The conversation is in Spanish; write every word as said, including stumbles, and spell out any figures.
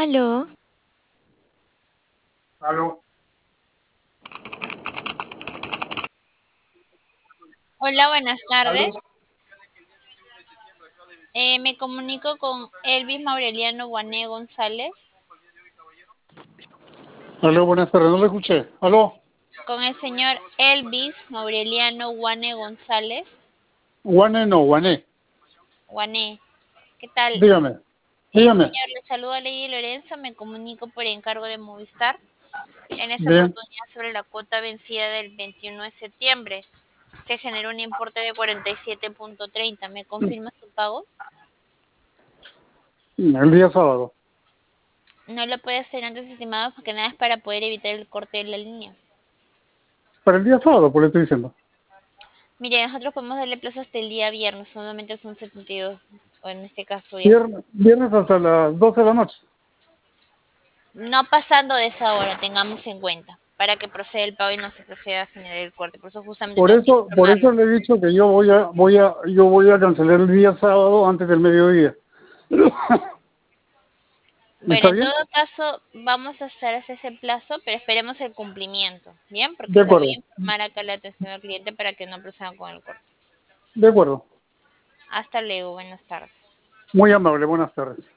Aló. Aló. Hola, buenas Aló. tardes. Eh, me comunico con Elvis Maureliano Guané González. Aló, buenas tardes. No le escuché. Aló. Con el señor Elvis Maureliano Guané González. Guané no, Guané. Guané, ¿qué tal? Dígame. Eh, Dígame. señor, le saluda Lady Lorenzo. Me comunico por encargo de Movistar. En esta Bien. oportunidad sobre la cuota vencida del veintiuno de septiembre. Se generó un importe de cuarenta y siete punto treinta. ¿Me confirma su pago? El día sábado. No lo puede hacer antes, estimado, porque nada es para poder evitar el corte de la línea. Para el día sábado, por le estoy diciendo. Mire, nosotros podemos darle plazo hasta el día viernes, solamente son setenta y dos, o en este caso días. Viernes, viernes hasta las doce de la noche. No pasando de esa hora, tengamos en cuenta, para que proceda el pago y no se proceda a generar el corte. Por eso justamente Por tengo que eso, por informarlo. eso le he dicho que yo voy a, voy a, yo voy a cancelar el día sábado antes del mediodía. Bueno, ¿Está en bien? todo caso, vamos a hacer ese plazo, pero esperemos el cumplimiento, ¿bien? Porque De le voy a acuerdo. informar acá a la atención al cliente para que no procedan con el corte. De acuerdo. Hasta luego, buenas tardes. Muy amable. Buenas tardes.